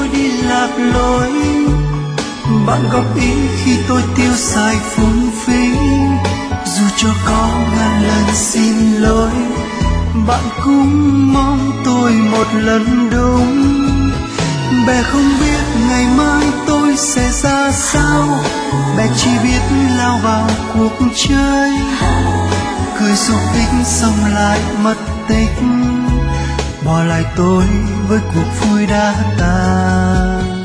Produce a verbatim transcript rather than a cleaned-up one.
tôi đi lạc lối. Bạn góp ý khi tôi tiêu xài phung phí, dù cho có ngàn lần xin lỗi, bạn cũng mong tôi một lần đúng. Bé không biết ngày mai tôi sẽ ra sao, bé chỉ biết lao vào cuộc chơi, cười xúc tích xong lại mất tích, bỏ lại tôi với cuộc vui đã tan.